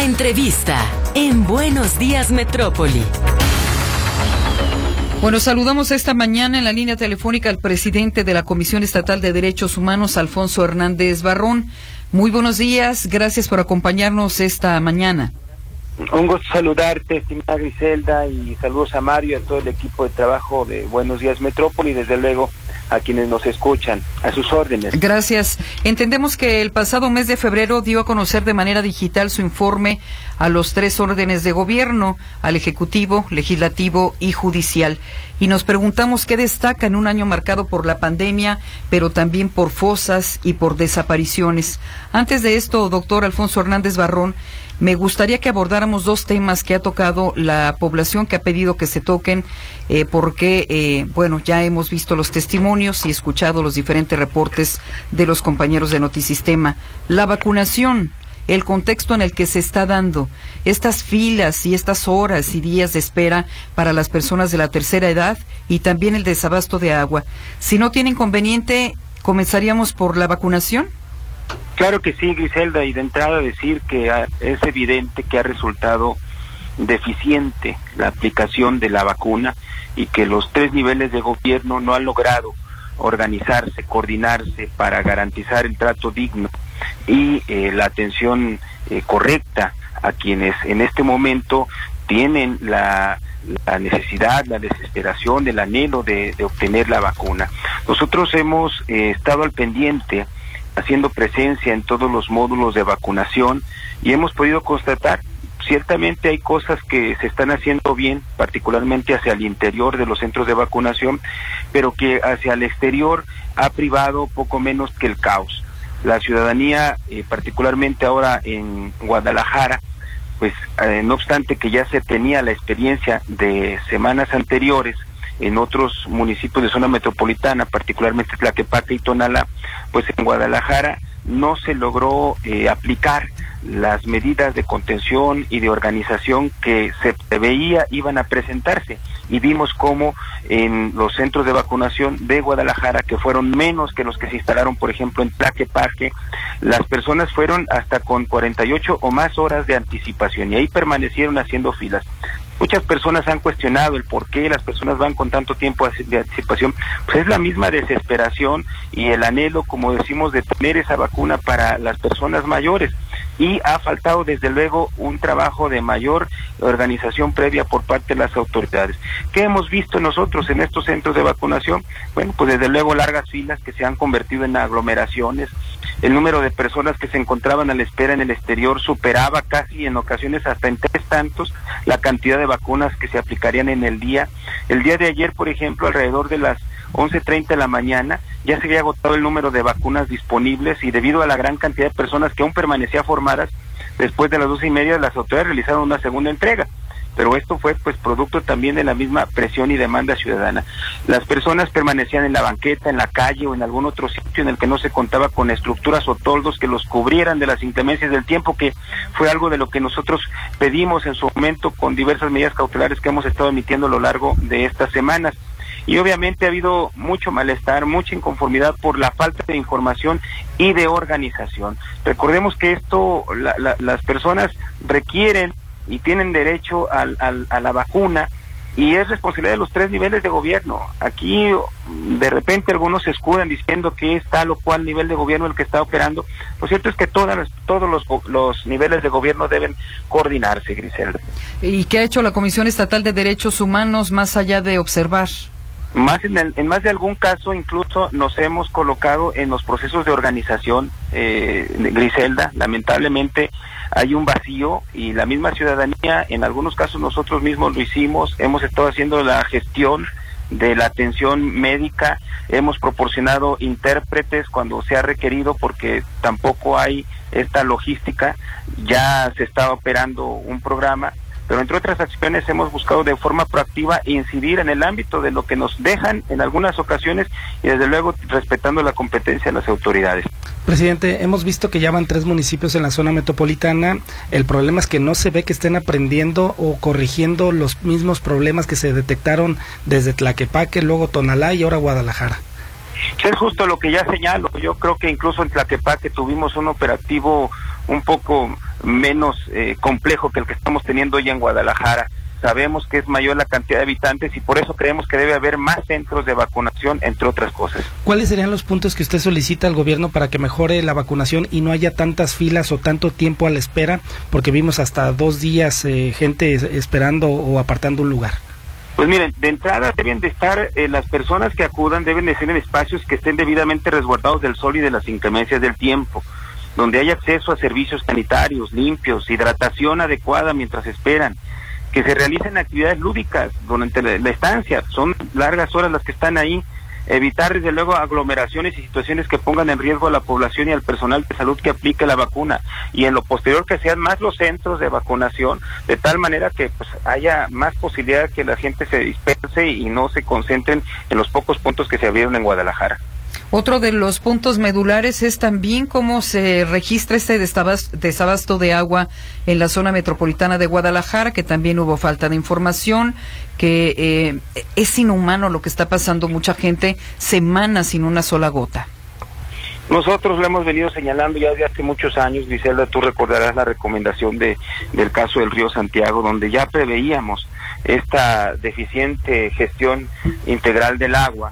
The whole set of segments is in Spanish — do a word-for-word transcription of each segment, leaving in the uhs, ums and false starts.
Entrevista en Buenos Días Metrópoli. Bueno, saludamos esta mañana en la línea telefónica al presidente de la Comisión Estatal de Derechos Humanos, Alfonso Hernández Barrón. Muy buenos días, gracias por acompañarnos esta mañana. Un gusto saludarte, estimada Griselda, y saludos a Mario y a todo el equipo de trabajo de Buenos Días Metrópoli, y desde luego a quienes nos escuchan, a sus órdenes. Gracias. Entendemos que el pasado mes de febrero dio a conocer de manera digital su informe a los tres órdenes de gobierno, al Ejecutivo, Legislativo y Judicial. Y nos preguntamos qué destaca en un año marcado por la pandemia, pero también por fosas y por desapariciones. Antes de esto, doctor Alfonso Hernández Barrón, me gustaría que abordáramos dos temas que ha tocado la población, que ha pedido que se toquen, eh, porque, eh, bueno, ya hemos visto los testimonios y escuchado los diferentes reportes de los compañeros de Notisistema. La vacunación, el contexto en el que se está dando, estas filas y estas horas y días de espera para las personas de la tercera edad y también el desabasto de agua. Si no tiene inconveniente, ¿comenzaríamos por la vacunación? Claro que sí, Griselda, y de entrada decir que es evidente que ha resultado deficiente la aplicación de la vacuna y que los tres niveles de gobierno no han logrado organizarse, coordinarse para garantizar el trato digno y eh, la atención eh, correcta a quienes en este momento tienen la, la necesidad, la desesperación, el anhelo de, de obtener la vacuna. Nosotros hemos eh, estado al pendiente haciendo presencia en todos los módulos de vacunación y hemos podido constatar, ciertamente hay cosas que se están haciendo bien, particularmente hacia el interior de los centros de vacunación, pero que hacia el exterior ha privado poco menos que el caos. La ciudadanía, eh, particularmente ahora en Guadalajara, pues eh, no obstante que ya se tenía la experiencia de semanas anteriores en otros municipios de zona metropolitana, particularmente Tlaquepaque y Tonalá, pues en Guadalajara no se logró eh, aplicar las medidas de contención y de organización que se preveía iban a presentarse, y vimos cómo en los centros de vacunación de Guadalajara, que fueron menos que los que se instalaron, por ejemplo, en Tlaquepaque, las personas fueron hasta con cuarenta y ocho o más horas de anticipación, y ahí permanecieron haciendo filas. Muchas personas han cuestionado el por qué las personas van con tanto tiempo de anticipación. Pues es la misma desesperación y el anhelo, como decimos, de tener esa vacuna para las personas mayores. Y ha faltado, desde luego, un trabajo de mayor organización previa por parte de las autoridades. ¿Qué hemos visto nosotros en estos centros de vacunación? Bueno, pues desde luego largas filas que se han convertido en aglomeraciones. El número de personas que se encontraban a la espera en el exterior superaba casi, en ocasiones hasta en tres tantos, la cantidad de vacunas que se aplicarían en el día. El día de ayer, por ejemplo, alrededor de las once treinta de la mañana, ya se había agotado el número de vacunas disponibles, y debido a la gran cantidad de personas que aún permanecían formadas, después de las doce y media las autoridades realizaron una segunda entrega. Pero esto fue pues producto también de la misma presión y demanda ciudadana. Las personas permanecían en la banqueta, en la calle o en algún otro sitio en el que no se contaba con estructuras o toldos que los cubrieran de las inclemencias del tiempo, que fue algo de lo que nosotros pedimos en su momento con diversas medidas cautelares que hemos estado emitiendo a lo largo de estas semanas. Y obviamente ha habido mucho malestar, mucha inconformidad por la falta de información y de organización. Recordemos que esto, la, la, las personas requieren y tienen derecho al, al, a la vacuna, y es responsabilidad de los tres niveles de gobierno. Aquí de repente algunos se escudan diciendo que es tal o cual nivel de gobierno el que está operando. Lo cierto es que todas las, todos los, los niveles de gobierno deben coordinarse, Griselda. ¿Y qué ha hecho la Comisión Estatal de Derechos Humanos más allá de observar? Más en, el, en más de algún caso incluso nos hemos colocado en los procesos de organización, eh, Griselda. Lamentablemente hay un vacío y la misma ciudadanía, en algunos casos nosotros mismos lo hicimos, hemos estado haciendo la gestión de la atención médica, hemos proporcionado intérpretes cuando se ha requerido porque tampoco hay esta logística, ya se está operando un programa, pero entre otras acciones hemos buscado de forma proactiva incidir en el ámbito de lo que nos dejan en algunas ocasiones y desde luego respetando la competencia de las autoridades. Presidente, hemos visto que ya van tres municipios en la zona metropolitana. El problema es que no se ve que estén aprendiendo o corrigiendo los mismos problemas que se detectaron desde Tlaquepaque, luego Tonalá y ahora Guadalajara. Es justo lo que ya señalo. Yo creo que incluso en Tlaquepaque tuvimos un operativo un poco menos eh, complejo que el que estamos teniendo hoy en Guadalajara. Sabemos que es mayor la cantidad de habitantes y por eso creemos que debe haber más centros de vacunación, entre otras cosas. ¿Cuáles serían los puntos que usted solicita al gobierno para que mejore la vacunación y no haya tantas filas o tanto tiempo a la espera? Porque vimos hasta dos días eh, gente esperando o apartando un lugar. Pues miren, de entrada deben de estar, eh, las personas que acudan deben de ser en espacios que estén debidamente resguardados del sol y de las inclemencias del tiempo, donde haya acceso a servicios sanitarios limpios, hidratación adecuada mientras esperan, que se realicen actividades lúdicas durante la, la estancia, son largas horas las que están ahí, evitar desde luego aglomeraciones y situaciones que pongan en riesgo a la población y al personal de salud que aplique la vacuna, y en lo posterior que sean más los centros de vacunación, de tal manera que pues haya más posibilidad de que la gente se disperse y no se concentren en los pocos puntos que se abrieron en Guadalajara. Otro de los puntos medulares es también cómo se registra este desabasto de agua en la zona metropolitana de Guadalajara, que también hubo falta de información, que eh, es inhumano lo que está pasando, mucha gente semanas sin una sola gota. Nosotros lo hemos venido señalando ya desde hace muchos años, Griselda, tú recordarás la recomendación de del caso del río Santiago, donde ya preveíamos esta deficiente gestión integral del agua,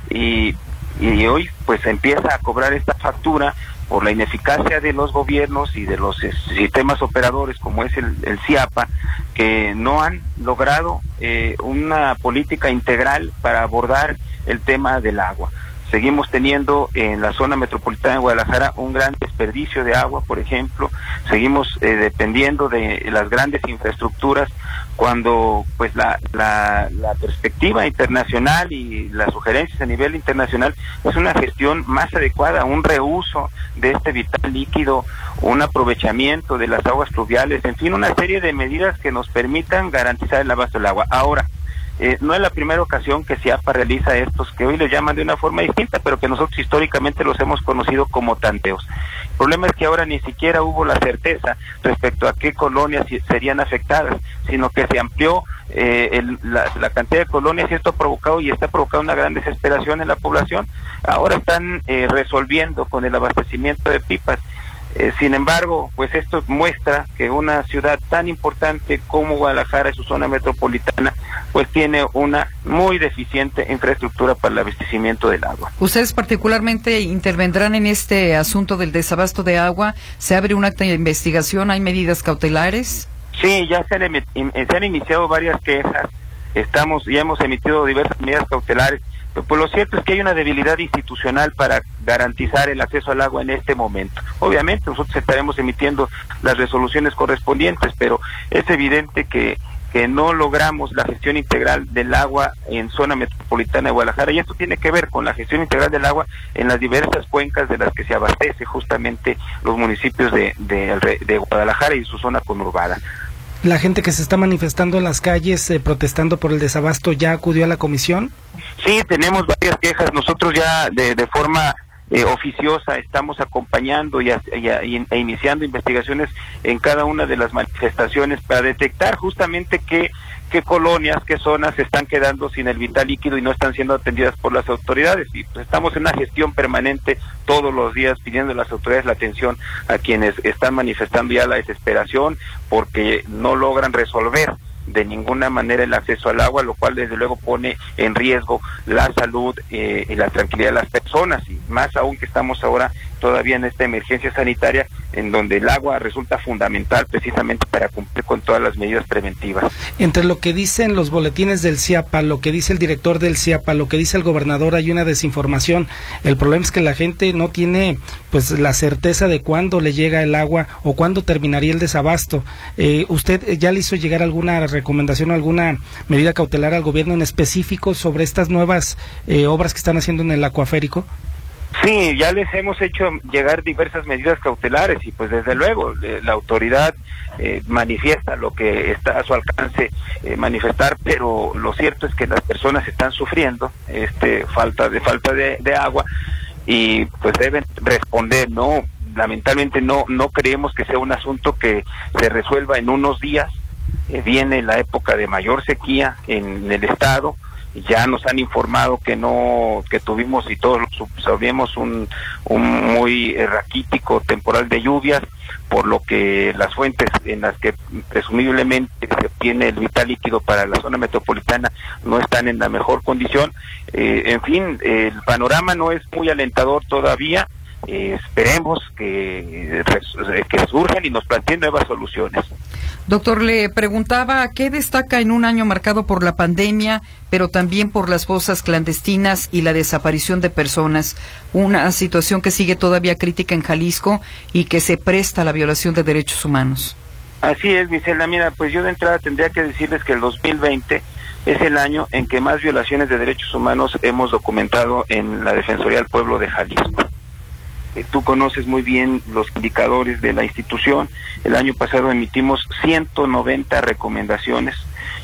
y y hoy pues empieza a cobrar esta factura por la ineficacia de los gobiernos y de los eh, sistemas operadores como es el, el CIAPA, que no han logrado eh, una política integral para abordar el tema del agua. Seguimos teniendo en la zona metropolitana de Guadalajara un gran desperdicio de agua, por ejemplo. Seguimos eh, dependiendo de las grandes infraestructuras, cuando pues la, la, la perspectiva internacional y las sugerencias a nivel internacional es una gestión más adecuada, un reuso de este vital líquido, un aprovechamiento de las aguas pluviales, en fin, una serie de medidas que nos permitan garantizar el abasto del agua. Ahora, Eh, no es la primera ocasión que CIAPA realiza estos, que hoy le llaman de una forma distinta, pero que nosotros históricamente los hemos conocido como tanteos. El problema es que ahora ni siquiera hubo la certeza respecto a qué colonias serían afectadas, sino que se amplió eh, el, la, la cantidad de colonias, y esto ha provocado y está provocando una gran desesperación en la población. Ahora están eh, resolviendo con el abastecimiento de pipas. Eh, sin embargo, pues esto muestra que una ciudad tan importante como Guadalajara y su zona metropolitana, pues tiene una muy deficiente infraestructura para el abastecimiento del agua. ¿Ustedes particularmente intervendrán en este asunto del desabasto de agua? ¿Se abre un acta de investigación? ¿Hay medidas cautelares? Sí, ya se han, se han iniciado varias quejas, estamos ya hemos emitido diversas medidas cautelares. Pues lo cierto es que hay una debilidad institucional para garantizar el acceso al agua en este momento. Obviamente nosotros estaremos emitiendo las resoluciones correspondientes, pero es evidente que, que no logramos la gestión integral del agua en zona metropolitana de Guadalajara, y esto tiene que ver con la gestión integral del agua en las diversas cuencas de las que se abastece justamente los municipios de, de, de Guadalajara y su zona conurbada. ¿La gente que se está manifestando en las calles eh, protestando por el desabasto ya acudió a la comisión? Sí, tenemos varias quejas. Nosotros ya de, de forma eh, oficiosa estamos acompañando y, a, y, a, y e iniciando investigaciones en cada una de las manifestaciones para detectar justamente qué qué colonias, qué zonas se están quedando sin el vital líquido y no están siendo atendidas por las autoridades. Y pues estamos en una gestión permanente todos los días pidiendo a las autoridades la atención a quienes están manifestando ya la desesperación porque no logran resolver de ninguna manera el acceso al agua, lo cual desde luego pone en riesgo la salud eh, y la tranquilidad de las personas, y más aún que estamos ahora todavía en esta emergencia sanitaria en donde el agua resulta fundamental precisamente para cumplir con todas las medidas preventivas. Entre lo que dicen los boletines del CIAPA, lo que dice el director del CIAPA, lo que dice el gobernador, hay una desinformación. El problema es que la gente no tiene pues la certeza de cuándo le llega el agua o cuándo terminaría el desabasto. Eh, ¿Usted ya le hizo llegar alguna recomendación o alguna medida cautelar al gobierno en específico sobre estas nuevas eh, obras que están haciendo en el acuaférico? Sí, ya les hemos hecho llegar diversas medidas cautelares y pues desde luego eh, la autoridad eh, manifiesta lo que está a su alcance eh, manifestar, pero lo cierto es que las personas están sufriendo este falta de falta de, de agua y pues deben responder, ¿no? Lamentablemente no no creemos que sea un asunto que se resuelva en unos días. Eh, viene la época de mayor sequía en el estado. Ya nos han informado que no, que tuvimos y todos sabíamos un, un muy raquítico temporal de lluvias, por lo que las fuentes en las que presumiblemente se obtiene el vital líquido para la zona metropolitana no están en la mejor condición. Eh, en fin, el panorama no es muy alentador todavía. Eh, esperemos que, que surjan y nos planteen nuevas soluciones. Doctor, le preguntaba, ¿qué destaca en un año marcado por la pandemia, pero también por las fosas clandestinas y la desaparición de personas? Una situación que sigue todavía crítica en Jalisco y que se presta a la violación de derechos humanos. Así es, Griselda. Mira, pues yo de entrada tendría que decirles que el dos mil veinte es el año en que más violaciones de derechos humanos hemos documentado en la Defensoría del Pueblo de Jalisco. Tú conoces muy bien los indicadores de la institución. El año pasado emitimos ciento noventa recomendaciones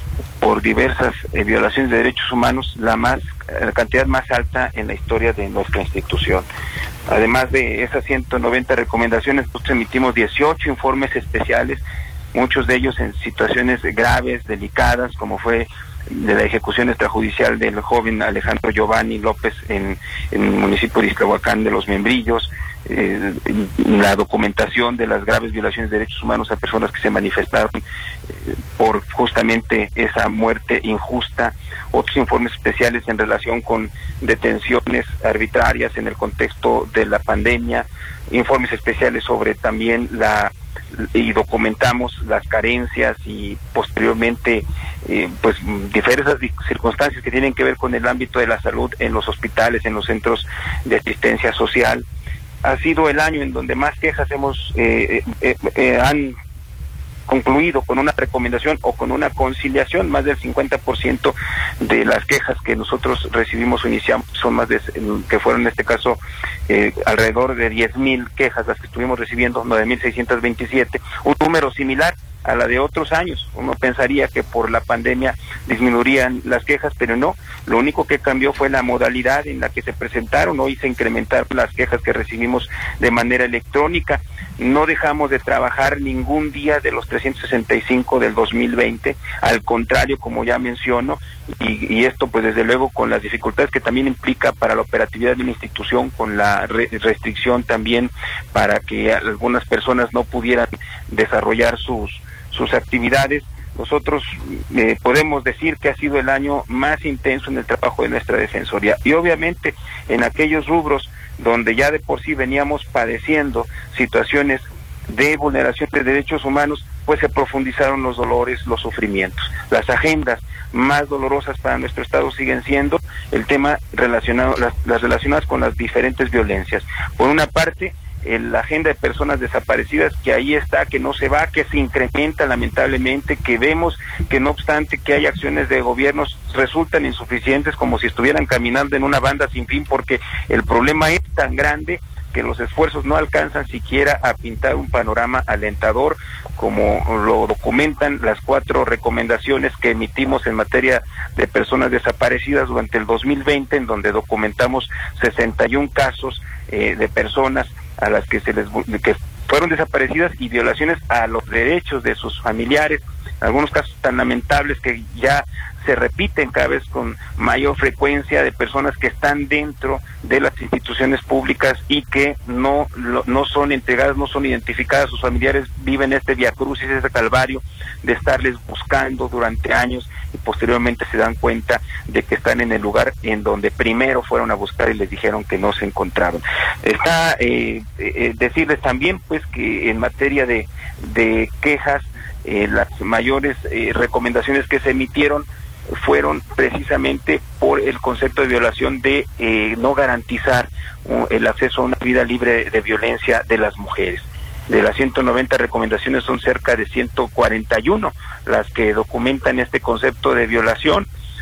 por diversas eh, violaciones de derechos humanos, la más la cantidad más alta en la historia de nuestra institución. Además de esas ciento noventa recomendaciones, nosotros emitimos dieciocho informes especiales, muchos de ellos en situaciones graves, delicadas, como fue de la ejecución extrajudicial del joven Alejandro Giovanni López en, en el municipio de Ixtlahuacán de los Membrillos, eh, la documentación de las graves violaciones de derechos humanos a personas que se manifestaron eh, por justamente esa muerte injusta, otros informes especiales en relación con detenciones arbitrarias en el contexto de la pandemia, informes especiales sobre también la y documentamos las carencias y posteriormente eh, pues diversas circunstancias que tienen que ver con el ámbito de la salud en los hospitales, en los centros de asistencia social. Ha sido el año en donde más quejas hemos eh, eh, eh, han concluido con una recomendación o con una conciliación. Más del cincuenta por ciento de las quejas que nosotros recibimos o iniciamos son más de, que fueron en este caso eh, alrededor de diez mil quejas las que estuvimos recibiendo, nueve mil seiscientos veintisiete, un número similar a la de otros años. Uno pensaría que por la pandemia disminuirían las quejas, pero no. Lo único que cambió fue la modalidad en la que se presentaron. Hoy se incrementaron las quejas que recibimos de manera electrónica. No dejamos de trabajar ningún día de los trescientos sesenta y cinco del dos mil veinte, al contrario, como ya menciono, y, y esto pues desde luego con las dificultades que también implica para la operatividad de una institución, con la re restricción también para que algunas personas no pudieran desarrollar sus sus actividades. Nosotros eh, podemos decir que ha sido el año más intenso en el trabajo de nuestra Defensoría, y obviamente en aquellos rubros donde ya de por sí veníamos padeciendo situaciones de vulneración de derechos humanos, pues se profundizaron los dolores, los sufrimientos. Las agendas más dolorosas para nuestro Estado siguen siendo el tema relacionado, las, las relacionadas con las diferentes violencias. Por una parte, en la agenda de personas desaparecidas, que ahí está, que no se va, que se incrementa lamentablemente, que vemos que no obstante que hay acciones de gobiernos resultan insuficientes, como si estuvieran caminando en una banda sin fin, porque el problema es tan grande que los esfuerzos no alcanzan siquiera a pintar un panorama alentador, como lo documentan las cuatro recomendaciones que emitimos en materia de personas desaparecidas durante el dos mil veinte, en donde documentamos sesenta y un casos eh, de personas a las que se les que fueron desaparecidas y violaciones a los derechos de sus familiares, algunos casos tan lamentables que ya se repiten cada vez con mayor frecuencia, de personas que están dentro de las instituciones públicas y que no no son entregadas, no son identificadas. Sus familiares viven este viacrucis, este calvario de estarles buscando durante años y posteriormente se dan cuenta de que están en el lugar en donde primero fueron a buscar y les dijeron que no se encontraron. Está eh, eh, decirles también pues que en materia de, de quejas, eh, las mayores eh, recomendaciones que se emitieron fueron precisamente por el concepto de violación de eh, no garantizar uh, el acceso a una vida libre de, de violencia de las mujeres. De las ciento noventa recomendaciones son cerca de ciento cuarenta y uno las que documentan este concepto de violación,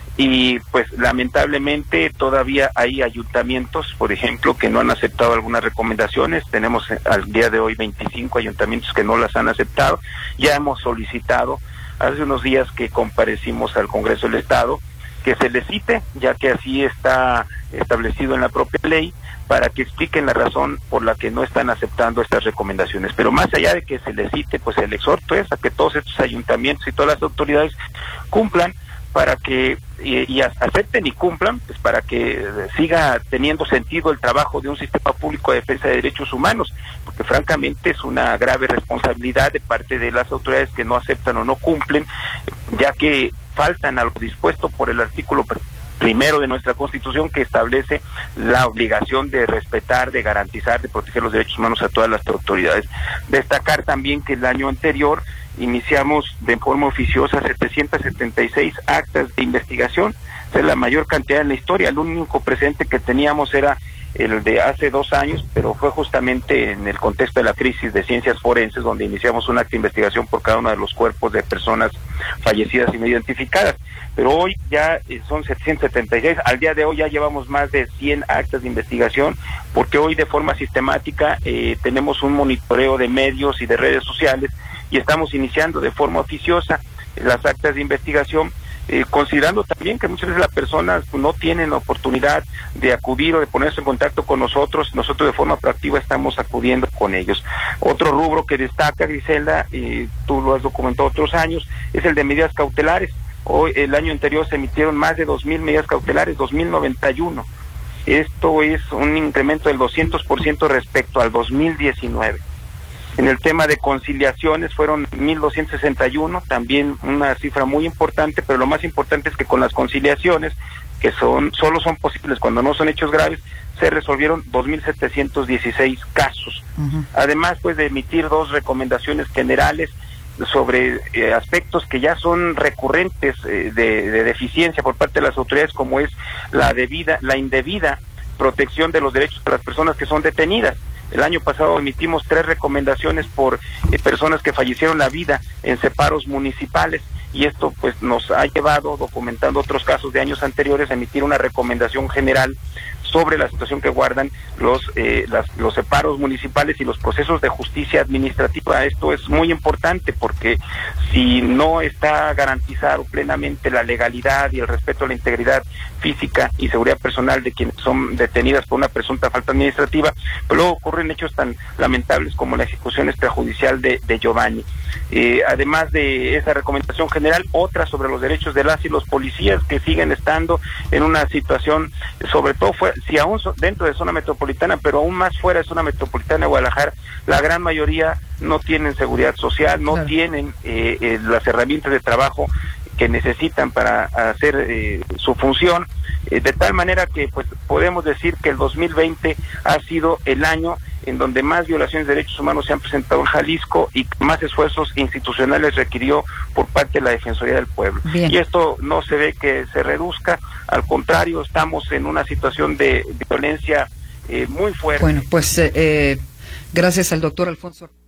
y pues lamentablemente todavía hay ayuntamientos, por ejemplo, que no han aceptado algunas recomendaciones. Tenemos al día de hoy veinticinco ayuntamientos que no las han aceptado. Ya hemos solicitado hace unos días que comparecimos al Congreso del Estado que se les cite, ya que así está establecido en la propia ley, para que expliquen la razón por la que no están aceptando estas recomendaciones. Pero más allá de que se les cite, pues el exhorto es a que todos estos ayuntamientos y todas las autoridades cumplan para que y, y acepten y cumplan, pues para que siga teniendo sentido el trabajo de un sistema público de defensa de derechos humanos, porque francamente es una grave responsabilidad de parte de las autoridades que no aceptan o no cumplen, ya que faltan a lo dispuesto por el artículo primero de nuestra Constitución, que establece la obligación de respetar, de garantizar, de proteger los derechos humanos a todas las autoridades. Destacar también que el año anterior iniciamos de forma oficiosa setecientas setenta y seis actas de investigación, es la mayor cantidad en la historia. El único precedente que teníamos era el de hace dos años, pero fue justamente en el contexto de la crisis de ciencias forenses, donde iniciamos un acta de investigación por cada uno de los cuerpos de personas fallecidas y no identificadas. Pero hoy ya son setecientas setenta y seis, al día de hoy ya llevamos más de cien actas de investigación, porque hoy de forma sistemática eh, tenemos un monitoreo de medios y de redes sociales, y estamos iniciando de forma oficiosa las actas de investigación, Eh, considerando también que muchas veces las personas no tienen oportunidad de acudir o de ponerse en contacto con nosotros. Nosotros de forma proactiva estamos acudiendo con ellos. Otro rubro que destaca, Griselda, y tú lo has documentado otros años, es el de medidas cautelares. Hoy, el año anterior se emitieron más de dos mil medidas cautelares, dos mil noventa y uno. Esto es un incremento del doscientos por ciento respecto al dos mil diecinueve. En el tema de conciliaciones fueron mil doscientos sesenta y uno, también una cifra muy importante, pero lo más importante es que con las conciliaciones, que son solo son posibles cuando no son hechos graves, se resolvieron dos mil setecientos dieciséis casos. Uh-huh. Además, pues, de emitir dos recomendaciones generales sobre eh, aspectos que ya son recurrentes eh, de, de deficiencia por parte de las autoridades, como es la debida, la indebida protección de los derechos de las personas que son detenidas. El año pasado emitimos tres recomendaciones por eh, personas que fallecieron la vida en separos municipales, y esto pues nos ha llevado, documentando otros casos de años anteriores, a emitir una recomendación general sobre la situación que guardan los eh, las, los separos municipales y los procesos de justicia administrativa. Esto es muy importante porque si no está garantizado plenamente la legalidad y el respeto a la integridad física y seguridad personal de quienes son detenidas por una presunta falta administrativa, pues luego ocurren hechos tan lamentables como la ejecución extrajudicial de, de Giovanni. Eh, además de esa recomendación general, otra sobre los derechos de las y los policías, que siguen estando en una situación, sobre todo fue, si aún so, dentro de zona metropolitana, pero aún más fuera de zona metropolitana de Guadalajara, la gran mayoría no tienen seguridad social, no claro. tienen eh, eh, las herramientas de trabajo que necesitan para hacer eh, su función, eh, de tal manera que pues podemos decir que el dos mil veinte ha sido el año en donde más violaciones de derechos humanos se han presentado en Jalisco y más esfuerzos institucionales requirió por parte de la Defensoría del Pueblo. Bien. Y esto no se ve que se reduzca, al contrario, estamos en una situación de violencia eh, muy fuerte. Bueno, pues eh, eh, gracias al doctor Alfonso